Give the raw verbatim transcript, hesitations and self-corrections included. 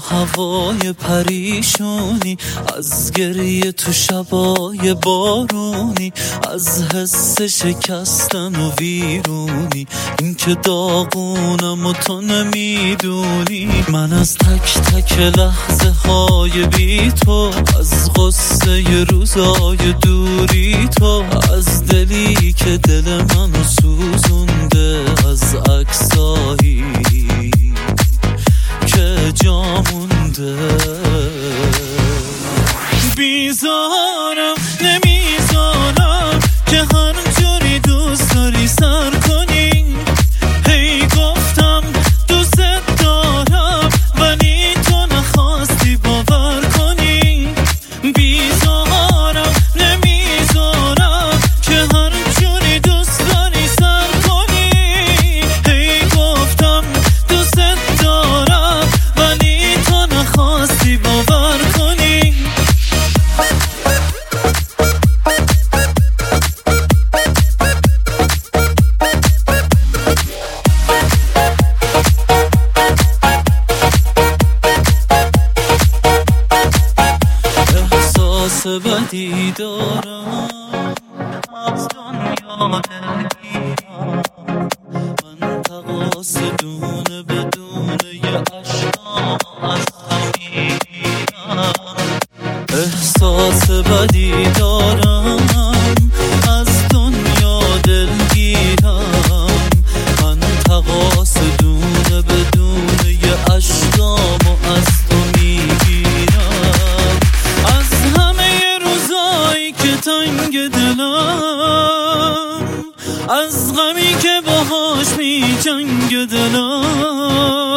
هوای پریشونی، از گریه تو شبای بارونی، از حس شکستن و ویرونی، این که داغونم و تو نمیدونی. من از تک تک لحظه های بی تو، از غصه ی روزای دوری تو، از دلی که دل منو سوزونده، از عکسایی که جا مونده. بیزارم نمیذارم که هر جوری دوست داری سر کنی. هی گفتم دوست دارم ولی تو نخواستی باور کنی. بیزارم نمیذارم که هر جوری دوست داری سر کنی. هی گفتم دوست دارم ولی تو نخواستی باور کنی. احساس بدی دارم از دنیا دلگیرم، من تقاص دونه بدونه یه عشقام از همیگیرم. احساس بدی دارم از دنیا دلگیرم، من تقاص دونه بدونه یه عشقام از تو میگیرم. از همه روزایی که تنگ دلم، از غمی که باهاش می جنگ دلم،